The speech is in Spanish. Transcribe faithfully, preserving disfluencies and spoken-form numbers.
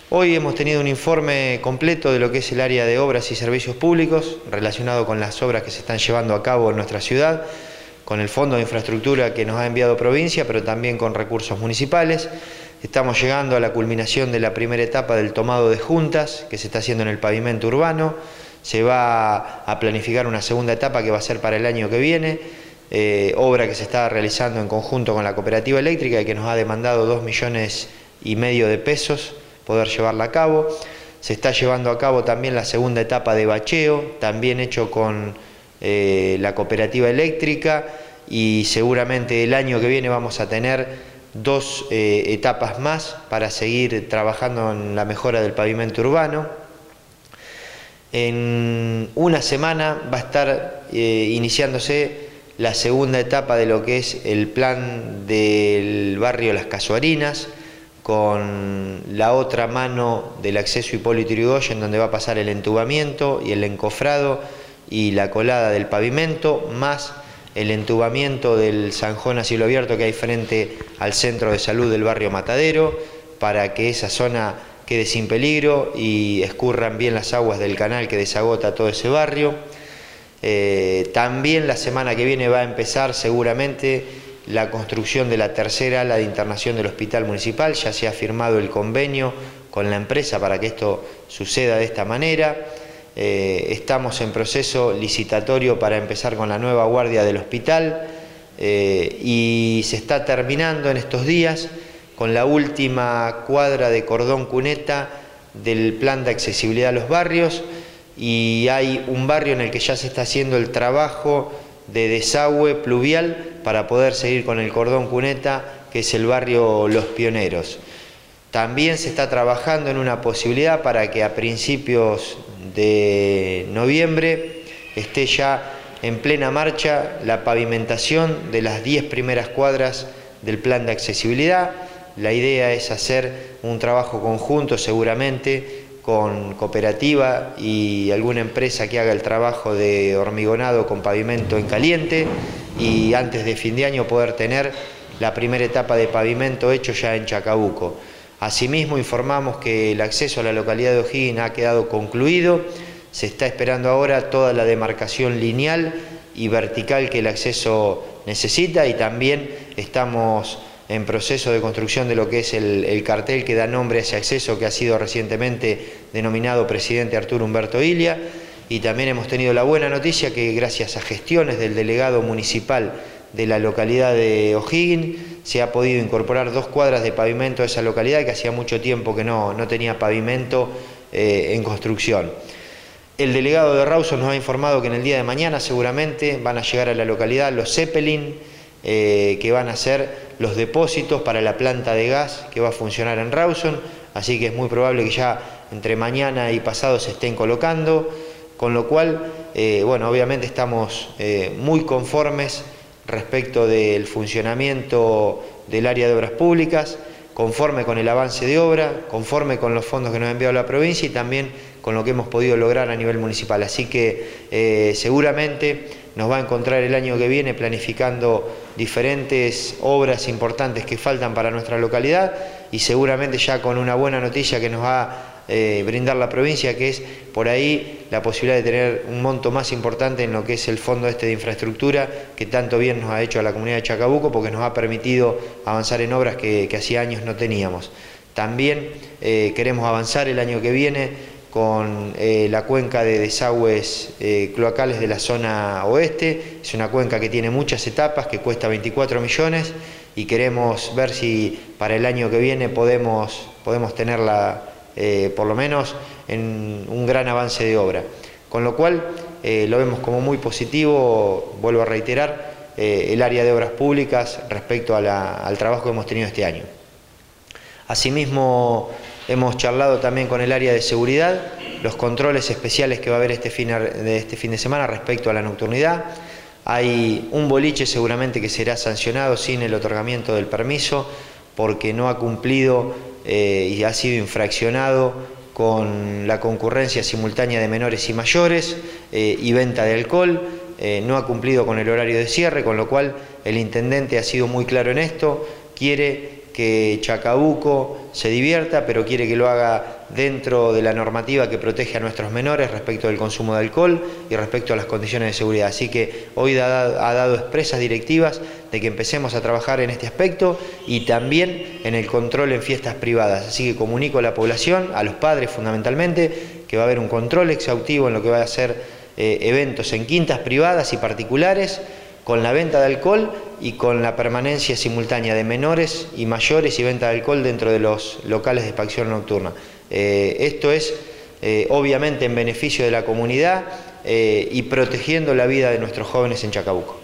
Hoy hemos tenido un informe completo de lo que es el área de obras y servicios públicos relacionado con las obras que se están llevando a cabo en nuestra ciudad, con el Fondo de Infraestructura que nos ha enviado provincia, pero también con recursos municipales. Estamos llegando a la culminación de la primera etapa del tomado de juntas que se está haciendo en el pavimento urbano. Se va a planificar una segunda etapa que va a ser para el año que viene, eh, obra que se está realizando en conjunto con la cooperativa eléctrica y que nos ha demandado dos millones y medio de pesos poder llevarla a cabo. Se está llevando a cabo también la segunda etapa de bacheo, también hecho con eh, la cooperativa eléctrica, y seguramente el año que viene vamos a tener dos eh, etapas más para seguir trabajando en la mejora del pavimento urbano. En una semana va a estar eh, iniciándose la segunda etapa de lo que es el plan del barrio Las Casuarinas, con la otra mano del acceso Hipólito Yrigoyen, donde va a pasar el entubamiento y el encofrado y la colada del pavimento, más el entubamiento del zanjón a cielo abierto que hay frente al centro de salud del barrio Matadero, para que esa zona quede sin peligro y escurran bien las aguas del canal que desagota todo ese barrio. Eh, también la semana que viene va a empezar seguramente la construcción de la tercera ala de internación del hospital municipal. Ya se ha firmado el convenio con la empresa para que esto suceda de esta manera. Eh, estamos en proceso licitatorio para empezar con la nueva guardia del hospital eh, y se está terminando en estos días con la última cuadra de cordón cuneta del plan de accesibilidad a los barrios, y hay un barrio en el que ya se está haciendo el trabajo de desagüe pluvial para poder seguir con el cordón cuneta, que es el barrio Los Pioneros. También se está trabajando en una posibilidad para que a principios de noviembre esté ya en plena marcha la pavimentación de las diez primeras cuadras del plan de accesibilidad. La idea es hacer un trabajo conjunto seguramente con cooperativa y alguna empresa que haga el trabajo de hormigonado con pavimento en caliente, y antes de fin de año poder tener la primera etapa de pavimento hecho ya en Chacabuco. Asimismo, informamos que el acceso a la localidad de O'Higgins ha quedado concluido. Se está esperando ahora toda la demarcación lineal y vertical que el acceso necesita, y también estamos en proceso de construcción de lo que es el, el cartel que da nombre a ese acceso, que ha sido recientemente denominado Presidente Arturo Humberto Ilia. Y también hemos tenido la buena noticia que gracias a gestiones del delegado municipal de la localidad de O'Higgins se ha podido incorporar dos cuadras de pavimento a esa localidad, que hacía mucho tiempo que no, no tenía pavimento eh, en construcción. El delegado de Rawson nos ha informado que en el día de mañana seguramente van a llegar a la localidad los Zeppelin, eh, que van a ser los depósitos para la planta de gas que va a funcionar en Rawson, así que es muy probable que ya entre mañana y pasado se estén colocando, con lo cual, eh, bueno, obviamente estamos eh, muy conformes respecto del funcionamiento del área de obras públicas, conforme con el avance de obra, conforme con los fondos que nos ha enviado la provincia y también con lo que hemos podido lograr a nivel municipal. Así que eh, seguramente nos va a encontrar el año que viene planificando diferentes obras importantes que faltan para nuestra localidad, y seguramente ya con una buena noticia que nos va a eh, brindar la provincia, que es por ahí la posibilidad de tener un monto más importante en lo que es el fondo este de infraestructura, que tanto bien nos ha hecho a la comunidad de Chacabuco, porque nos ha permitido avanzar en obras que, que hacía años no teníamos. También eh, queremos avanzar el año que viene con eh, la cuenca de desagües eh, cloacales de la zona oeste. Es una cuenca que tiene muchas etapas, que cuesta veinticuatro millones, y queremos ver si para el año que viene podemos, podemos tenerla eh, por lo menos en un gran avance de obra. Con lo cual eh, lo vemos como muy positivo, vuelvo a reiterar, eh, el área de obras públicas respecto a la, al trabajo que hemos tenido este año. Asimismo, hemos charlado también con el área de seguridad, los controles especiales que va a haber este fin de, este fin de semana respecto a la nocturnidad. Hay un boliche seguramente que será sancionado sin el otorgamiento del permiso, porque no ha cumplido eh, y ha sido infraccionado con la concurrencia simultánea de menores y mayores eh, y venta de alcohol. Eh, no ha cumplido con el horario de cierre, con lo cual el intendente ha sido muy claro en esto. Quiere que Chacabuco se divierta, pero quiere que lo haga dentro de la normativa que protege a nuestros menores respecto del consumo de alcohol y respecto a las condiciones de seguridad. Así que hoy ha, ha dado expresas directivas de que empecemos a trabajar en este aspecto y también en el control en fiestas privadas. Así que comunico a la población, a los padres fundamentalmente, que va a haber un control exhaustivo en lo que va a ser eh, eventos en quintas privadas y particulares, con la venta de alcohol y con la permanencia simultánea de menores y mayores y venta de alcohol dentro de los locales de expansión nocturna. Eh, esto es eh, obviamente en beneficio de la comunidad eh, y protegiendo la vida de nuestros jóvenes en Chacabuco.